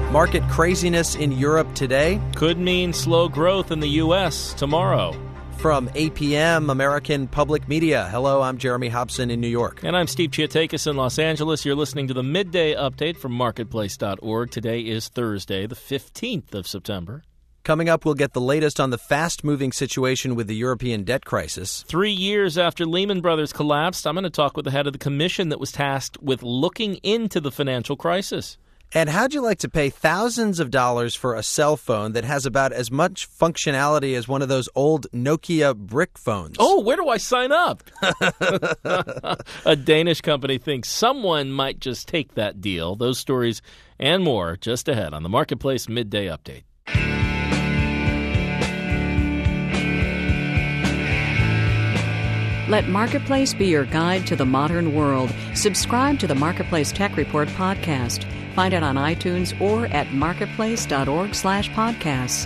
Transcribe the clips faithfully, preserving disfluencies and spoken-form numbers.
Market craziness in Europe today. Could mean slow growth in the U S tomorrow. From A P M, American Public Media. Hello, I'm Jeremy Hobson in New York. And I'm Steve Chiatakis in Los Angeles. You're listening to the Midday Update from marketplace dot org. Today is Thursday, the fifteenth of September. Coming up, we'll get the latest on the fast-moving situation with the European debt crisis. Three years after Lehman Brothers collapsed, I'm going to talk with the head of the commission that was tasked with looking into the financial crisis. And how'd you like to pay thousands of dollars for a cell phone that has about as much functionality as one of those old Nokia brick phones? Oh, where do I sign up? A Danish company thinks someone might just take that deal. Those stories and more just ahead on the Marketplace Midday Update. Let Marketplace be your guide to the modern world. Subscribe to the Marketplace Tech Report podcast. Find it on iTunes or at marketplace dot org slash podcasts.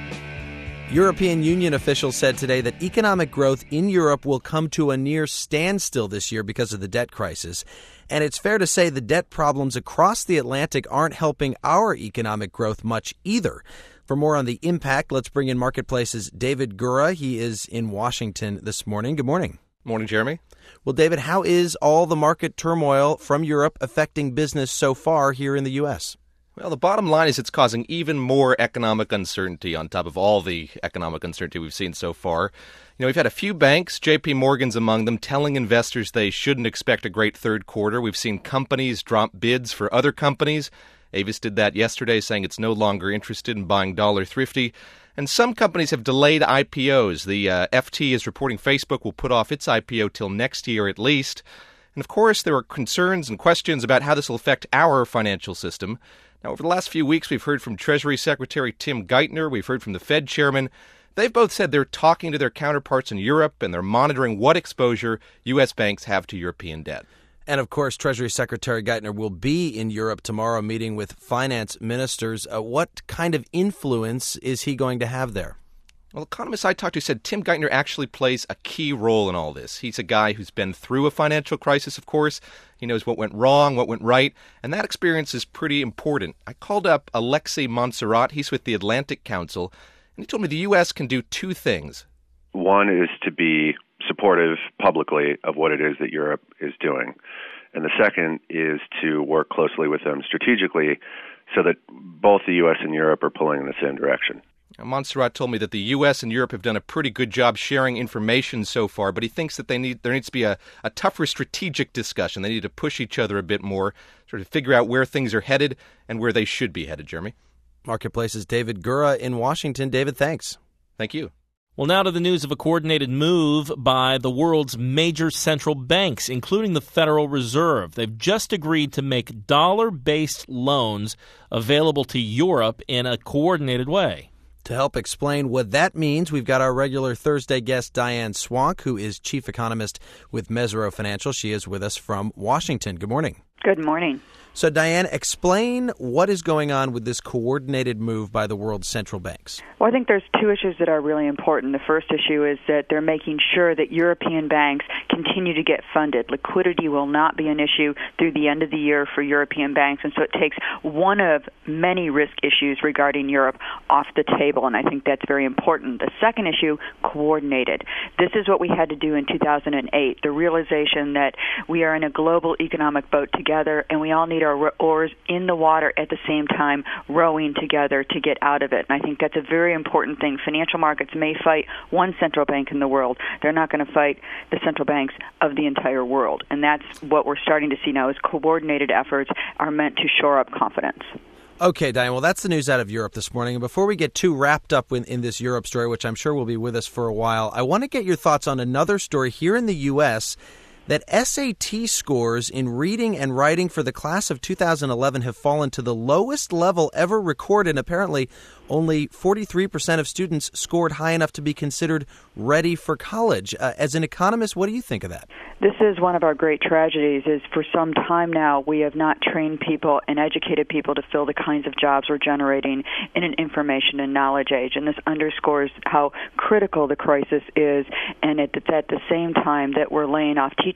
European Union officials said today that economic growth in Europe will come to a near standstill this year because of the debt crisis. And it's fair to say the debt problems across the Atlantic aren't helping our economic growth much either. For more on the impact, let's bring in Marketplace's David Gura. He is in Washington this morning. Good morning. Morning, Jeremy. Well, David, how is all the market turmoil from Europe affecting business so far here in the U S? Well, the bottom line is it's causing even more economic uncertainty on top of all the economic uncertainty we've seen so far. You know, we've had a few banks, J P Morgan's among them, telling investors they shouldn't expect a great third quarter. We've seen companies drop bids for other companies. Avis did that yesterday, saying it's no longer interested in buying Dollar Thrifty. And some companies have delayed I P Os. The uh, F T is reporting Facebook will put off its I P O till next year at least. And of course, there are concerns and questions about how this will affect our financial system. Now, over the last few weeks, we've heard from Treasury Secretary Tim Geithner. We've heard from the Fed chairman. They've both said they're talking to their counterparts in Europe, and they're monitoring what exposure U S banks have to European debt. And, of course, Treasury Secretary Geithner will be in Europe tomorrow meeting with finance ministers. Uh, what kind of influence is he going to have there? Well, economists I talked to said Tim Geithner actually plays a key role in all this. He's a guy who's been through a financial crisis, of course. He knows what went wrong, what went right, and that experience is pretty important. I called up Alexei Montserrat. He's with the Atlantic Council, and he told me the U S can do two things. One is to be supportive publicly of what it is that Europe is doing. And the second is to work closely with them strategically so that both the U S and Europe are pulling in the same direction. Montserrat told me that the U S and Europe have done a pretty good job sharing information so far, but he thinks that they need there needs to be a, a tougher strategic discussion. They need to push each other a bit more, sort of figure out where things are headed and where they should be headed, Jeremy. Marketplace's David Gura in Washington. David, thanks. Thank you. Well, now to the news of a coordinated move by the world's major central banks, including the Federal Reserve. They've just agreed to make dollar-based loans available to Europe in a coordinated way. To help explain what that means, we've got our regular Thursday guest, Diane Swank, who is chief economist with Mesirow Financial. She is with us from Washington. Good morning. Good morning. So, Diane, explain what is going on with this coordinated move by the world's central banks. Well, I think there's two issues that are really important. The first issue is that they're making sure that European banks continue to get funded. Liquidity will not be an issue through the end of the year for European banks, and so it takes one of many risk issues regarding Europe off the table, and I think that's very important. The second issue, coordinated. This is what we had to do in two thousand eight, the realization that we are in a global economic boat together, and we all need our oars in the water at the same time, rowing together to get out of it. And I think that's a very important thing. Financial markets may fight one central bank in the world. They're not going to fight the central banks of the entire world. And that's what we're starting to see now is coordinated efforts are meant to shore up confidence. Okay, Diane, well, that's the news out of Europe this morning. And before we get too wrapped up in, in this Europe story, which I'm sure will be with us for a while, I want to get your thoughts on another story here in the U S that S A T scores in reading and writing for the class of two thousand eleven have fallen to the lowest level ever recorded. Apparently, only forty-three percent of students scored high enough to be considered ready for college. Uh, as an economist, what do you think of that? This is one of our great tragedies, is for some time now we have not trained people and educated people to fill the kinds of jobs we're generating in an information and knowledge age. And this underscores how critical the crisis is, and it's at the same time that we're laying off teachers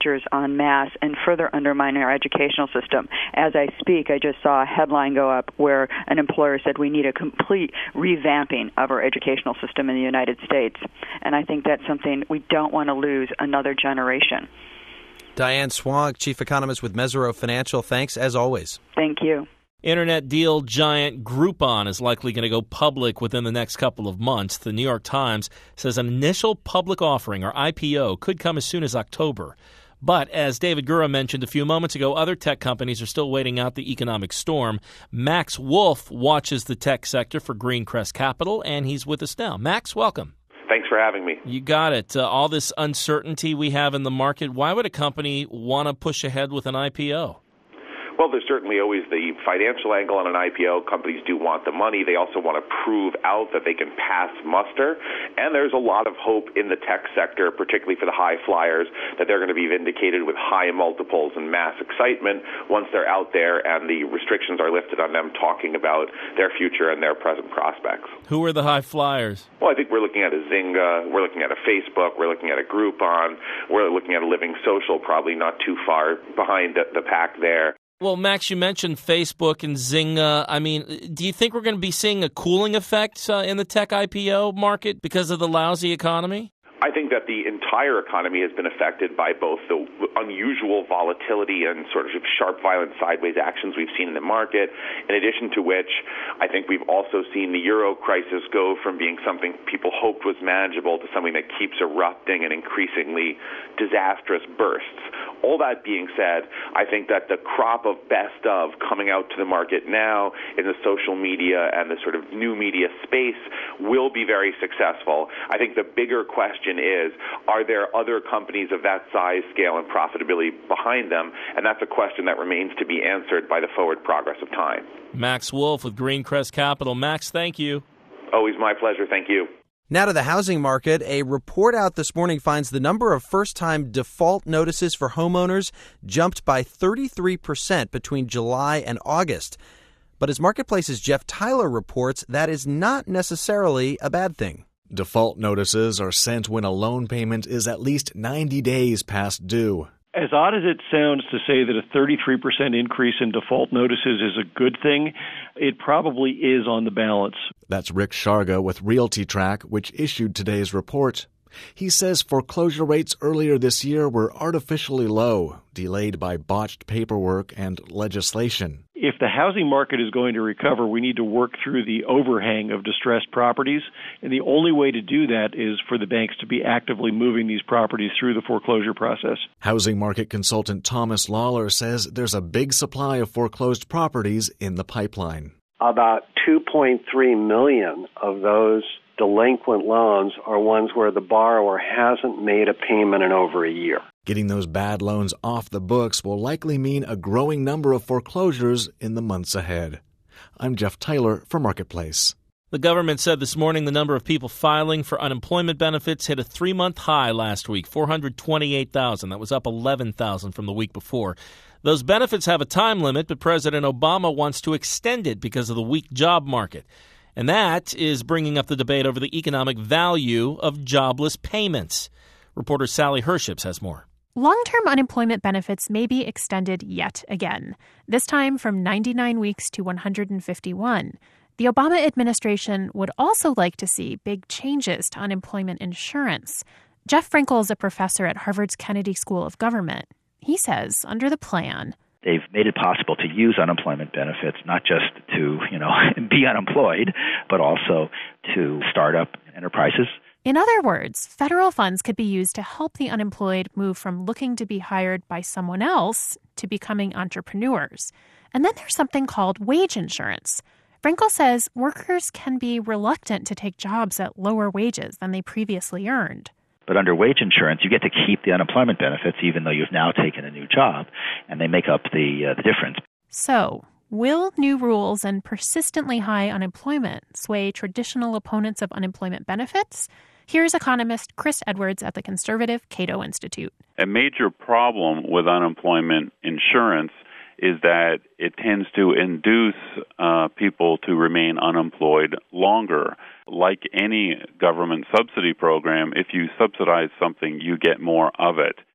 teachers en masse and further undermine our educational system. As I speak, I just saw a headline go up where an employer said we need a complete revamping of our educational system in the United States. And I think that's something we don't want to lose another generation. Diane Swonk, Chief Economist with Mesirow Financial. Thanks, as always. Thank you. Internet deal giant Groupon is likely going to go public within the next couple of months. The New York Times says an initial public offering, or I P O, could come as soon as October. But as David Gura mentioned a few moments ago, other tech companies are still waiting out the economic storm. Max Wolf watches the tech sector for Greencrest Capital, and he's with us now. Max, welcome. Thanks for having me. You got it. Uh, all this uncertainty we have in the market, why would a company want to push ahead with an I P O? Well, there's certainly always the financial angle on an I P O. Companies do want the money. They also want to prove out that they can pass muster. And there's a lot of hope in the tech sector, particularly for the high flyers, that they're going to be vindicated with high multiples and mass excitement once they're out there and the restrictions are lifted on them talking about their future and their present prospects. Who are the high flyers? Well, I think we're looking at a Zynga, we're looking at a Facebook, we're looking at a Groupon, we're looking at a Living Social, probably not too far behind the, the pack there. Well, Max, you mentioned Facebook and Zynga. I mean, do you think we're going to be seeing a cooling effect uh, in the tech I P O market because of the lousy economy? I think that the entire economy has been affected by both the unusual volatility and sort of sharp, violent sideways actions we've seen in the market, in addition to which I think we've also seen the euro crisis go from being something people hoped was manageable to something that keeps erupting in increasingly disastrous bursts. All that being said, I think that the crop of best of coming out to the market now in the social media and the sort of new media space will be very successful. I think the bigger question is, are there other companies of that size, scale, and profitability behind them? And that's a question that remains to be answered by the forward progress of time. Max Wolf with Greencrest Capital. Max, thank you. Always my pleasure. Thank you. Now to the housing market. A report out this morning finds the number of first-time default notices for homeowners jumped by thirty-three percent between July and August. But as Marketplace's Jeff Tyler reports, that is not necessarily a bad thing. Default notices are sent when a loan payment is at least ninety days past due. As odd as it sounds to say that a thirty-three percent increase in default notices is a good thing, it probably is on the balance. That's Rick Sharga with Realty Track, which issued today's report. He says foreclosure rates earlier this year were artificially low, delayed by botched paperwork and legislation. If the housing market is going to recover, we need to work through the overhang of distressed properties, and the only way to do that is for the banks to be actively moving these properties through the foreclosure process. Housing market consultant Thomas Lawler says there's a big supply of foreclosed properties in the pipeline. About two point three million of those delinquent loans are ones where the borrower hasn't made a payment in over a year. Getting those bad loans off the books will likely mean a growing number of foreclosures in the months ahead. I'm Jeff Tyler for Marketplace. The government said this morning the number of people filing for unemployment benefits hit a three-month high last week, four hundred twenty-eight thousand. That was up eleven thousand from the week before. Those benefits have a time limit, but President Obama wants to extend it because of the weak job market. And that is bringing up the debate over the economic value of jobless payments. Reporter Sally Herships has more. Long-term unemployment benefits may be extended yet again, this time from ninety-nine weeks to one hundred fifty-one. The Obama administration would also like to see big changes to unemployment insurance. Jeff Frankel is a professor at Harvard's Kennedy School of Government. He says, under the plan, they've made it possible to use unemployment benefits, not just to, you know, be unemployed, but also to start up enterprises. In other words, federal funds could be used to help the unemployed move from looking to be hired by someone else to becoming entrepreneurs. And then there's something called wage insurance. Frankel says workers can be reluctant to take jobs at lower wages than they previously earned. But under wage insurance, you get to keep the unemployment benefits even though you've now taken a new job, and they make up the uh, the difference. So, will new rules and persistently high unemployment sway traditional opponents of unemployment benefits? Here's economist Chris Edwards at the conservative Cato Institute. A major problem with unemployment insurance is that it tends to induce uh, people to remain unemployed longer. Like any government subsidy program, if you subsidize something, you get more of it.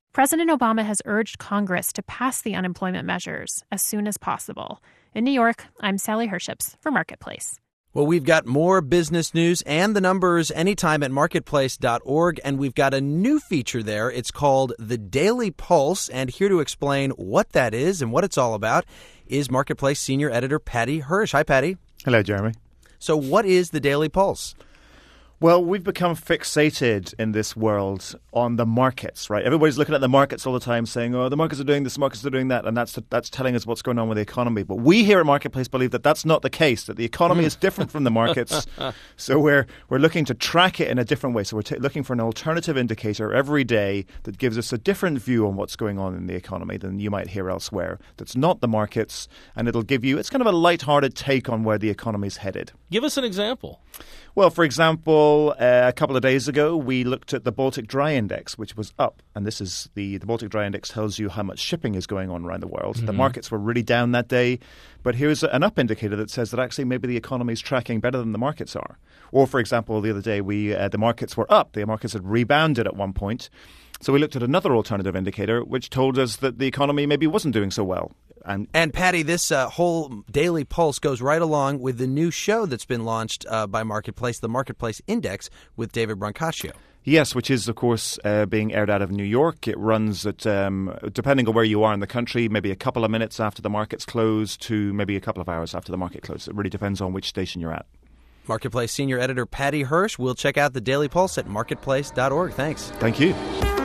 President Obama has urged Congress to pass the unemployment measures as soon as possible. In New York, I'm Sally Herships for Marketplace. Well, we've got more business news and the numbers anytime at marketplace dot org, and we've got a new feature there. It's called The Daily Pulse, and here to explain what that is and what it's all about is Marketplace Senior Editor Paddy Hirsch. Hi, Paddy. Hello, Jeremy. So what is The Daily Pulse? Well, we've become fixated in this world on the markets, right? Everybody's looking at the markets all the time saying, oh, the markets are doing this, the markets are doing that, and that's that's telling us what's going on with the economy. But we here at Marketplace believe that that's not the case, that the economy is different from the markets. So we're we're looking to track it in a different way. So we're t- looking for an alternative indicator every day that gives us a different view on what's going on in the economy than you might hear elsewhere. That's not the markets, and it'll give you, it's kind of a lighthearted take on where the economy is headed. Give us an example. Well, for example, uh, a couple of days ago, we looked at the Baltic Dry Index, which was up. And this is the, the Baltic Dry Index tells you how much shipping is going on around the world. Mm-hmm. The markets were really down that day. But here's an up indicator that says that actually maybe the economy is tracking better than the markets are. Or, for example, the other day, we uh, the markets were up. The markets had rebounded at one point. So we looked at another alternative indicator, which told us that the economy maybe wasn't doing so well. And, and Paddy, this uh, whole Daily Pulse goes right along with the new show that's been launched uh, by Marketplace, the Marketplace Index, with David Brancaccio. Yes, which is, of course, uh, being aired out of New York. It runs at, um, depending on where you are in the country, maybe a couple of minutes after the markets close to maybe a couple of hours after the market closes. It really depends on which station you're at. Marketplace Senior Editor Paddy Hirsch. We'll check out the Daily Pulse at marketplace dot org. Thanks. Thank you.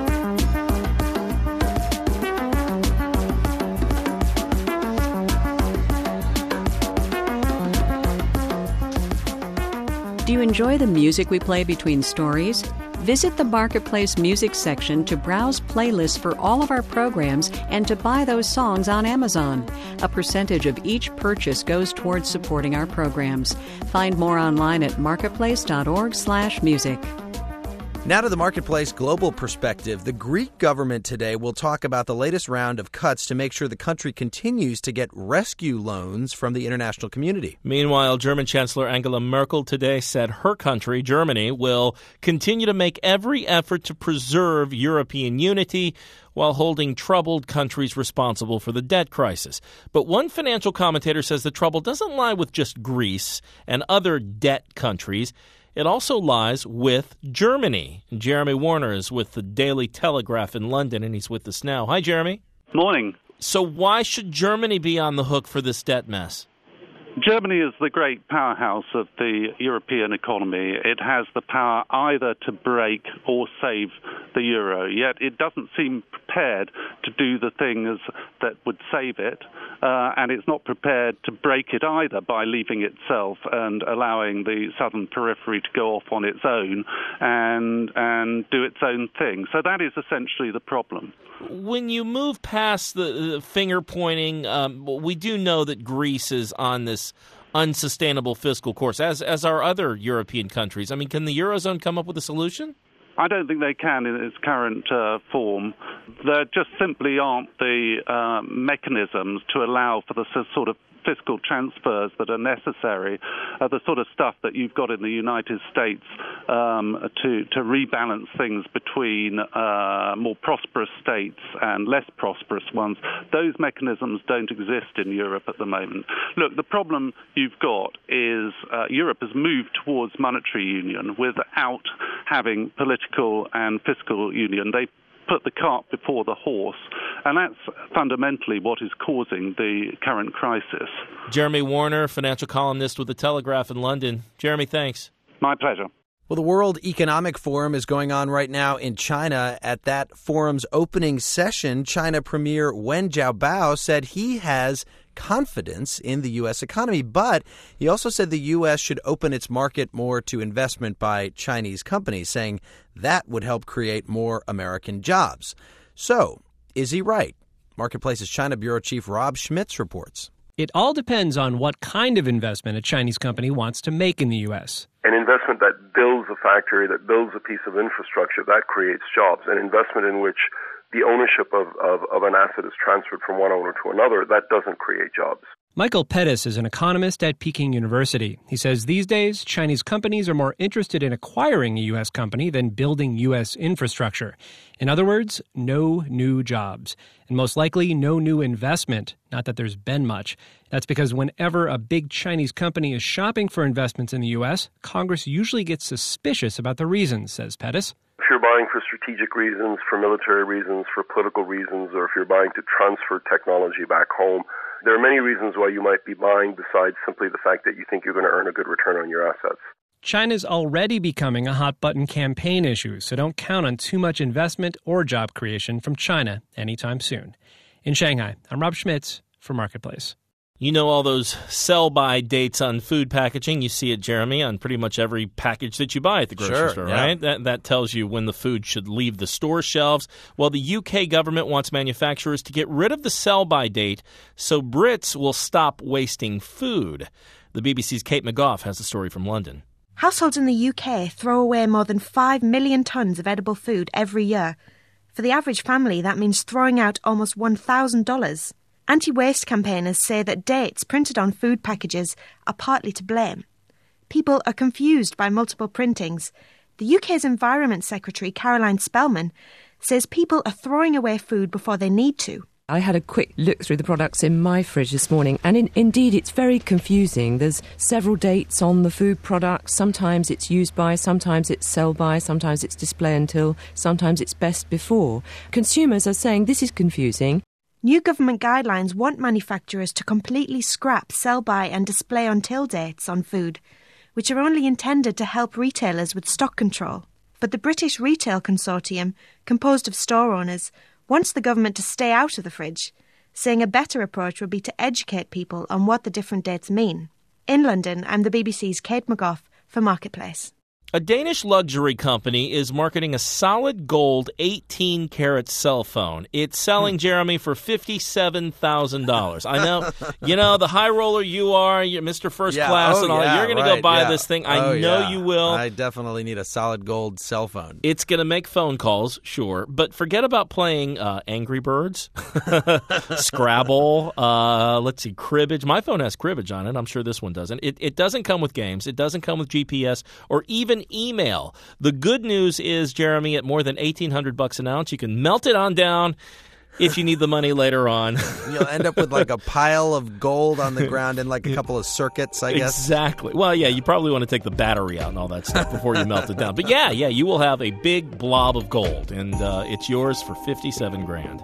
Do you enjoy the music we play between stories? Visit the Marketplace Music section to browse playlists for all of our programs and to buy those songs on Amazon. A percentage of each purchase goes towards supporting our programs. Find more online at marketplace dot org slash music. Now to the Marketplace Global Perspective. The Greek government today will talk about the latest round of cuts to make sure the country continues to get rescue loans from the international community. Meanwhile, German Chancellor Angela Merkel today said her country, Germany, will continue to make every effort to preserve European unity while holding troubled countries responsible for the debt crisis. But one financial commentator says the trouble doesn't lie with just Greece and other debt countries. It also lies with Germany. Jeremy Warner is with the Daily Telegraph in London, and he's with us now. Hi, Jeremy. Morning. So why should Germany be on the hook for this debt mess? Germany is the great powerhouse of the European economy. It has the power either to break or save the euro, yet it doesn't seem prepared to do the things that would save it, uh, and it's not prepared to break it either by leaving itself and allowing the southern periphery to go off on its own and and do its own thing. So that is essentially the problem. When you move past the, the finger pointing, um, we do know that Greece is on this unsustainable fiscal course, as as are other European countries. I mean, can the Eurozone come up with a solution? I don't think they can in its current uh, form. There just simply aren't the uh, mechanisms to allow for the sort of fiscal transfers that are necessary, uh, the sort of stuff that you've got in the United States um, to, to rebalance things between uh, more prosperous states and less prosperous ones. Those mechanisms don't exist in Europe at the moment. Look, the problem you've got is uh, Europe has moved towards monetary union without having political and fiscal union. They put the cart before the horse, and that's fundamentally what is causing the current crisis. Jeremy Warner, financial columnist with The Telegraph in London. Jeremy, thanks. My pleasure. Well, the World Economic Forum is going on right now in China. At that forum's opening session, China Premier Wen Jiabao said he has confidence in the U S economy, but he also said the U S should open its market more to investment by Chinese companies, saying that would help create more American jobs. So, is he right? Marketplace's China Bureau Chief Rob Schmitz reports. It all depends on what kind of investment a Chinese company wants to make in the U S. An investment that builds a factory, that builds a piece of infrastructure, that creates jobs. An investment in which the ownership of, of, of an asset is transferred from one owner to another, that doesn't create jobs. Michael Pettis is an economist at Peking University. He says these days, Chinese companies are more interested in acquiring a U S company than building U S infrastructure. In other words, no new jobs. And most likely, no new investment. Not that there's been much. That's because whenever a big Chinese company is shopping for investments in the U S, Congress usually gets suspicious about the reasons, says Pettis. If you're buying for strategic reasons, for military reasons, for political reasons, or if you're buying to transfer technology back home, there are many reasons why you might be buying besides simply the fact that you think you're going to earn a good return on your assets. China's already becoming a hot-button campaign issue, so don't count on too much investment or job creation from China anytime soon. In Shanghai, I'm Rob Schmitz for Marketplace. You know all those sell-by dates on food packaging. You see it, Jeremy, on pretty much every package that you buy at the grocery sure, store, yeah. right? That that tells you when the food should leave the store shelves. Well, the U K government wants manufacturers to get rid of the sell-by date so Brits will stop wasting food. The B B C's Kate McGough has the story from London. Households in the U K throw away more than five million tonnes of edible food every year. For the average family, that means throwing out almost one thousand dollars. Anti-waste campaigners say that dates printed on food packages are partly to blame. People are confused by multiple printings. The U K's Environment Secretary, Caroline Spellman, says people are throwing away food before they need to. I had a quick look through the products in my fridge this morning, and in, indeed it's very confusing. There's several dates on the food products. Sometimes it's used by, sometimes it's sell by, sometimes it's display until, sometimes it's best before. Consumers are saying this is confusing. New government guidelines want manufacturers to completely scrap sell-by and display until dates on food, which are only intended to help retailers with stock control. But the British Retail Consortium, composed of store owners, wants the government to stay out of the fridge, saying a better approach would be to educate people on what the different dates mean. In London, I'm the B B C's Kate McGough for Marketplace. A Danish luxury company is marketing a solid gold eighteen karat cell phone. It's selling, Jeremy, for fifty-seven thousand dollars. I know, you know, the high roller you are, you're Mister First yeah, Class oh, and all. Yeah, you're going right, to go buy yeah. this thing. I oh, know yeah. you will. I definitely need a solid gold cell phone. It's going to make phone calls, sure, but forget about playing uh, Angry Birds, Scrabble, uh, let's see, cribbage. My phone has cribbage on it. I'm sure this one doesn't. It, it doesn't come with games. It doesn't come with G P S or even email. The good news is, Jeremy, at more than eighteen hundred bucks an ounce, you can melt it on down if you need the money later on. You'll end up with like a pile of gold on the ground and like a couple of circuits, I guess. Exactly. Well, yeah, you probably want to take the battery out and all that stuff before you melt it down. But yeah, yeah, you will have a big blob of gold, and uh, it's yours for fifty-seven grand.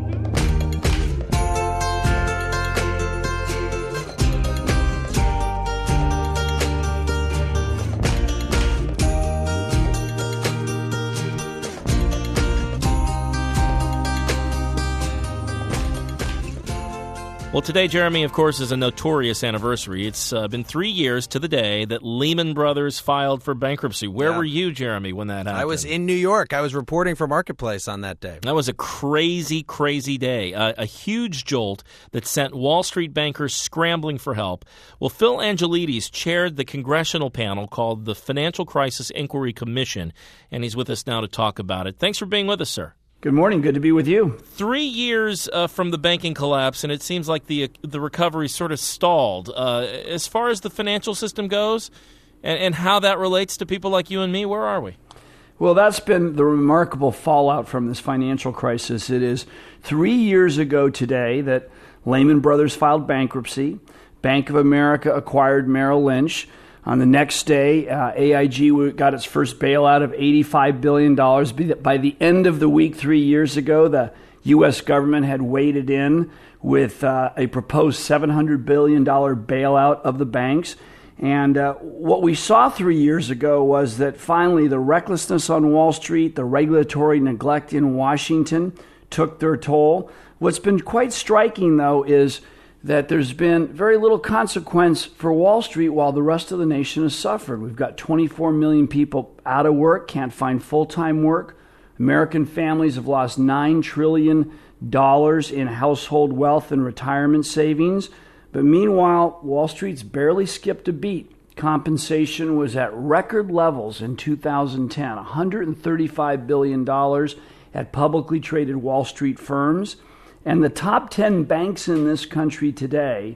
Well, today, Jeremy, of course, is a notorious anniversary. It's uh, been three years to the day that Lehman Brothers filed for bankruptcy. Where yeah. were you, Jeremy, when that happened? I was in New York. I was reporting for Marketplace on that day. That was a crazy, crazy day. Uh, a huge jolt that sent Wall Street bankers scrambling for help. Well, Phil Angelides chaired the congressional panel called the Financial Crisis Inquiry Commission, and he's with us now to talk about it. Thanks for being with us, sir. Good morning. Good to be with you. Three years uh, from the banking collapse, and it seems like the the recovery sort of stalled. Uh, as far as the financial system goes, and, and how that relates to people like you and me, where are we? Well, that's been the remarkable fallout from this financial crisis. It is three years ago today that Lehman Brothers filed bankruptcy. Bank of America acquired Merrill Lynch. On the next day, uh, A I G got its first bailout of eighty-five billion dollars. By the end of the week three years ago, the U S government had waded in with uh, a proposed seven hundred billion dollars bailout of the banks. And uh, what we saw three years ago was that finally the recklessness on Wall Street, the regulatory neglect in Washington took their toll. What's been quite striking, though, is that there's been very little consequence for Wall Street while the rest of the nation has suffered. We've got twenty-four million people out of work, can't find full-time work. American families have lost nine trillion dollars in household wealth and retirement savings. But meanwhile, Wall Street's barely skipped a beat. Compensation was at record levels in two thousand ten, one hundred thirty-five billion dollars at publicly traded Wall Street firms. And the top ten banks in this country today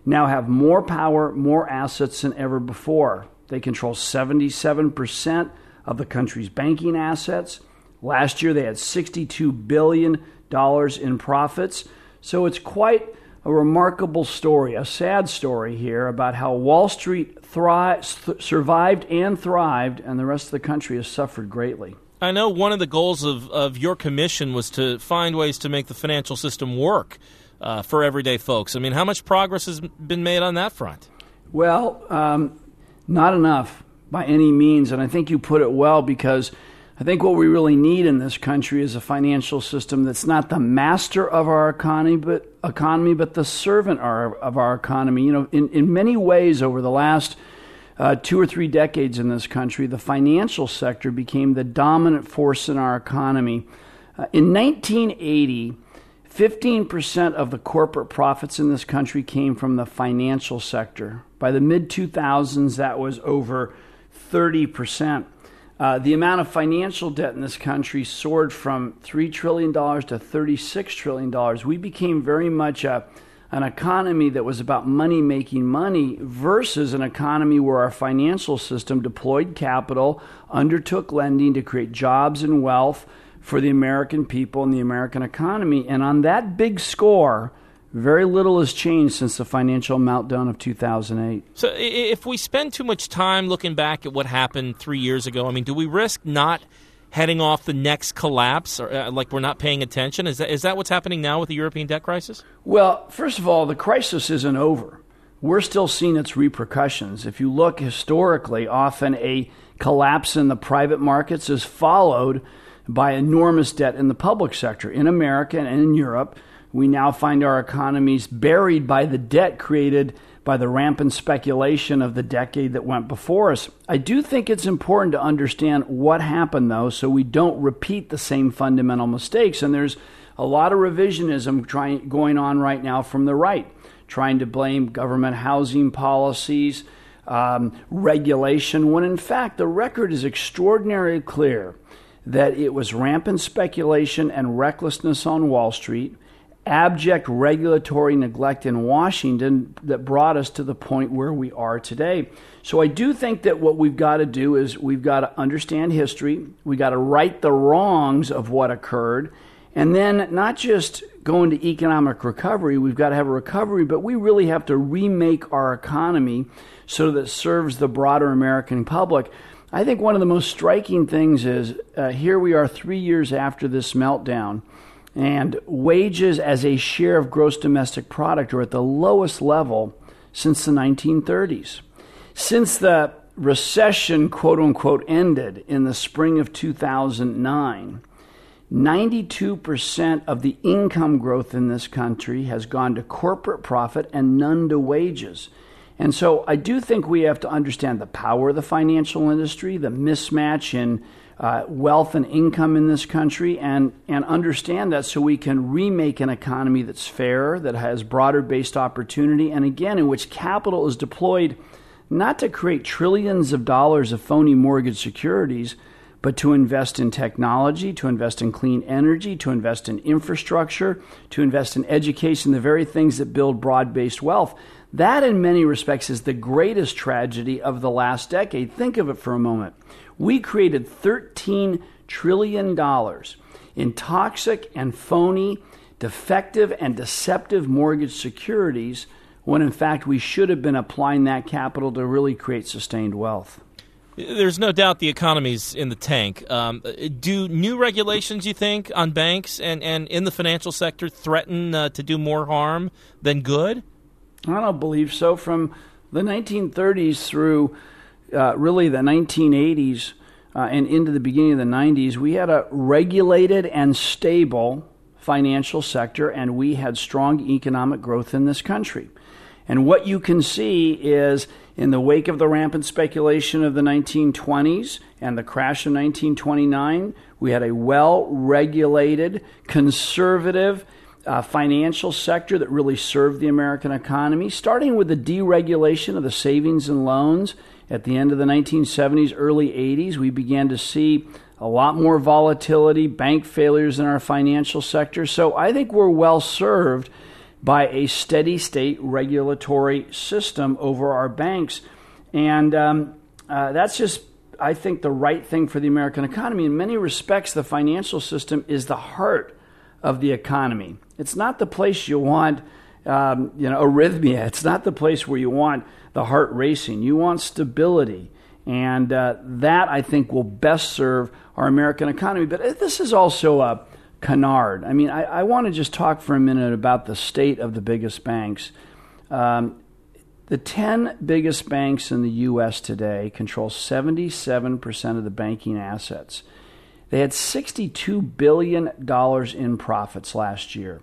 now have more power, more assets than ever before. They control seventy-seven percent of the country's banking assets. Last year, they had sixty-two billion dollars in profits. So it's quite a remarkable story, a sad story here about how Wall Street thri- th- survived and thrived, and the rest of the country has suffered greatly. I know one of the goals of, of your commission was to find ways to make the financial system work uh, for everyday folks. I mean, how much progress has been made on that front? Well, um, not enough by any means, and I think you put it well, because I think what we really need in this country is a financial system that's not the master of our economy, but economy, but the servant of our economy. You know, in, in many ways over the last uh, two or three decades in this country, the financial sector became the dominant force in our economy. Uh, in nineteen eighty, fifteen percent of the corporate profits in this country came from the financial sector. By the mid two thousands, that was over thirty percent. Uh, the amount of financial debt in this country soared from three trillion dollars to thirty-six trillion dollars. We became very much a, an economy that was about money making money versus an economy where our financial system deployed capital, undertook lending to create jobs and wealth for the American people and the American economy. And on that big score, very little has changed since the financial meltdown of two thousand eight. So if we spend too much time looking back at what happened three years ago, I mean, do we risk not heading off the next collapse, or uh, like we're not paying attention? Is that is that what's happening now with the European debt crisis? Well, first of all, the crisis isn't over. We're still seeing its repercussions. If you look historically, often a collapse in the private markets is followed by enormous debt in the public sector. In America and in Europe, we now find our economies buried by the debt created by the rampant speculation of the decade that went before us. I do think it's important to understand what happened, though, so we don't repeat the same fundamental mistakes. And there's a lot of revisionism trying, going on right now from the right, trying to blame government housing policies, um, regulation, when in fact the record is extraordinarily clear that it was rampant speculation and recklessness on Wall Street, abject regulatory neglect in Washington that brought us to the point where we are today. So I do think that what we've got to do is we've got to understand history. We've got to right the wrongs of what occurred. And then not just go into economic recovery, we've got to have a recovery, but we really have to remake our economy so that it serves the broader American public. I think one of the most striking things is uh, here we are three years after this meltdown, and wages as a share of gross domestic product are at the lowest level since the nineteen thirties. Since the recession, quote unquote, ended in the spring of two thousand nine, ninety-two percent of the income growth in this country has gone to corporate profit and none to wages. And so I do think we have to understand the power of the financial industry, the mismatch in uh, wealth and income in this country, and, and understand that so we can remake an economy that's fairer, that has broader-based opportunity, and again, in which capital is deployed not to create trillions of dollars of phony mortgage securities, but to invest in technology, to invest in clean energy, to invest in infrastructure, to invest in education, the very things that build broad-based wealth. That, in many respects, is the greatest tragedy of the last decade. Think of it for a moment. We created thirteen trillion dollars in toxic and phony, defective and deceptive mortgage securities, when in fact we should have been applying that capital to really create sustained wealth. There's no doubt the economy's in the tank. Um, do new regulations, you think, on banks and, and in the financial sector threaten uh, to do more harm than good? I don't believe so. From the nineteen thirties through uh, really the nineteen eighties uh, and into the beginning of the nineties, we had a regulated and stable financial sector, and we had strong economic growth in this country. And what you can see is in the wake of the rampant speculation of the nineteen twenties and the crash of nineteen twenty-nine, we had a well-regulated, conservative uh, financial sector that really served the American economy, starting with the deregulation of the savings and loans at the end of the nineteen seventies, early eighties. We began to see a lot more volatility, bank failures in our financial sector. So I think we're well served by a steady state regulatory system over our banks. And um, uh, that's just, I think, the right thing for the American economy. In many respects, the financial system is the heart of the economy. It's not the place you want, um, you know, arrhythmia. It's not the place where you want the heart racing. You want stability. And uh, that, I think, will best serve our American economy. But this is also a canard. I mean, I, I want to just talk for a minute about the state of the biggest banks. Um, the ten biggest banks in the U S today control seventy-seven percent of the banking assets. They had sixty-two billion dollars in profits last year.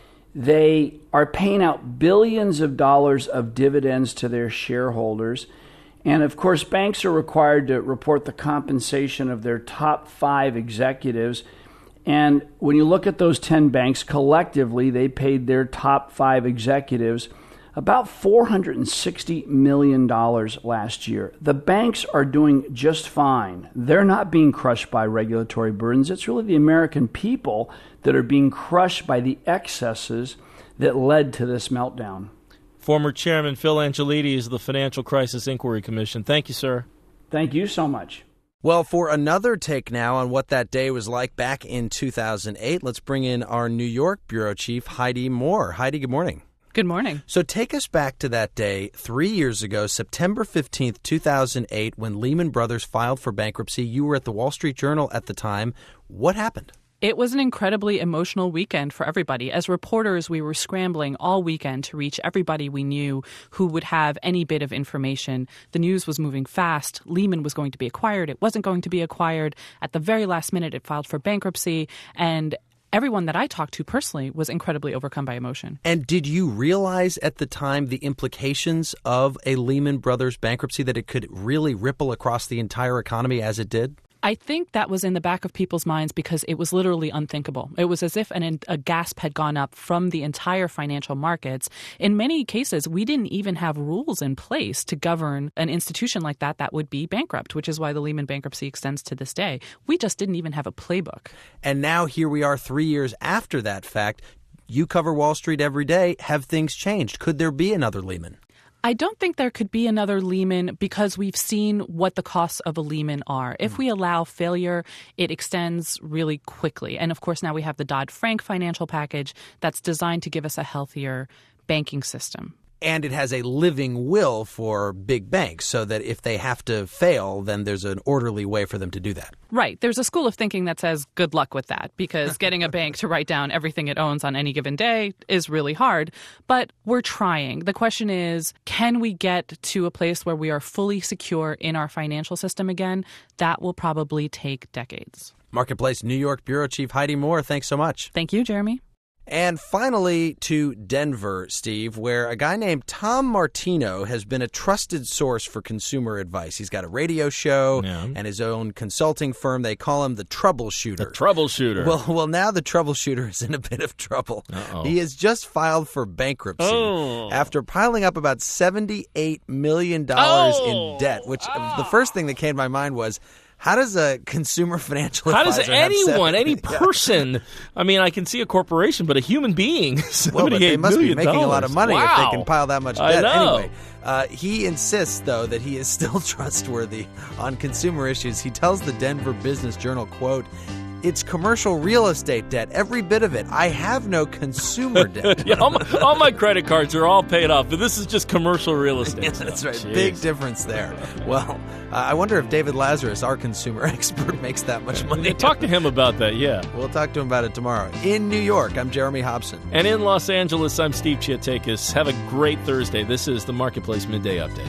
They are paying out billions of dollars of dividends to their shareholders. And of course, banks are required to report the compensation of their top five executives. And when you look at those ten banks, collectively, they paid their top five executives about four hundred sixty million dollars last year. The banks are doing just fine. They're not being crushed by regulatory burdens. It's really the American people that are being crushed by the excesses that led to this meltdown. Former Chairman Phil Angelides of the Financial Crisis Inquiry Commission. Thank you, sir. Thank you so much. Well, for another take now on what that day was like back in two thousand eight, let's bring in our New York bureau chief, Heidi Moore. Heidi, good morning. Good morning. So take us back to that day three years ago, September fifteenth, two thousand eight, when Lehman Brothers filed for bankruptcy. You were at the Wall Street Journal at the time. What happened? It was an incredibly emotional weekend for everybody. As reporters, we were scrambling all weekend to reach everybody we knew who would have any bit of information. The news was moving fast. Lehman was going to be acquired. It wasn't going to be acquired. At the very last minute, it filed for bankruptcy. And everyone that I talked to personally was incredibly overcome by emotion. And did you realize at the time the implications of a Lehman Brothers bankruptcy, that it could really ripple across the entire economy as it did? I think that was in the back of people's minds because it was literally unthinkable. It was as if an, a gasp had gone up from the entire financial markets. In many cases, we didn't even have rules in place to govern an institution like that that would be bankrupt, which is why the Lehman bankruptcy extends to this day. We just didn't even have a playbook. And now here we are three years after that fact. You cover Wall Street every day. Have things changed? Could there be another Lehman? I don't think there could be another Lehman because we've seen what the costs of a Lehman are. If we allow failure, it extends really quickly. And of course, now we have the Dodd-Frank financial package that's designed to give us a healthier banking system. And it has a living will for big banks so that if they have to fail, then there's an orderly way for them to do that. Right. There's a school of thinking that says good luck with that because getting a bank to write down everything it owns on any given day is really hard. But we're trying. The question is, can we get to a place where we are fully secure in our financial system again? That will probably take decades. Marketplace New York bureau chief Heidi Moore, thanks so much. Thank you, Jeremy. And finally to Denver, Steve, where a guy named Tom Martino has been a trusted source for consumer advice. He's got a radio show yeah. and his own consulting firm. They call him the Troubleshooter. The Troubleshooter. Well, well, now the Troubleshooter is in a bit of trouble. Uh-oh. He has just filed for bankruptcy oh. after piling up about seventy-eight million dollars oh. in debt, which oh. the first thing that came to my mind was, how does a consumer financial How advisor does anyone, any yeah. person, I mean, I can see a corporation, but a human being, well, but they must be making dollars. a lot of money wow. if they can pile that much debt. I know. Anyway, uh, he insists, though, that he is still trustworthy on consumer issues. He tells the Denver Business Journal, quote, "It's commercial real estate debt, every bit of it. I have no consumer debt." yeah, all, my, all my credit cards are all paid off, but this is just commercial real estate. Yeah, that's right. Jeez. Big difference there. Well, uh, I wonder if David Lazarus, our consumer expert, makes that much money. Talk to him about that, yeah. We'll talk to him about it tomorrow. In New York, I'm Jeremy Hobson. And in Los Angeles, I'm Steve Chiatakis. Have a great Thursday. This is the Marketplace Midday Update.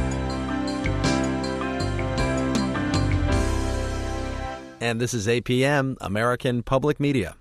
And this is A P M, American Public Media.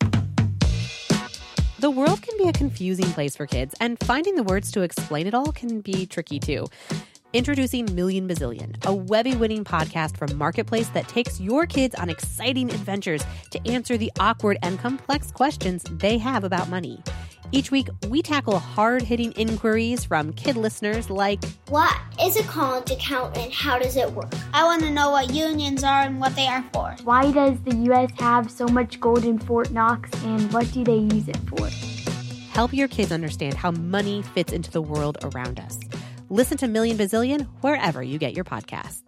The world can be a confusing place for kids, and finding the words to explain it all can be tricky too. Introducing Million Bazillion, a Webby-winning podcast from Marketplace that takes your kids on exciting adventures to answer the awkward and complex questions they have about money. Each week, we tackle hard-hitting inquiries from kid listeners like, what is a college account and how does it work? I want to know what unions are and what they are for. Why does the U S have so much gold in Fort Knox and what do they use it for? help your kids understand how money fits into the world around us. Listen to Million Bazillion wherever you get your podcasts.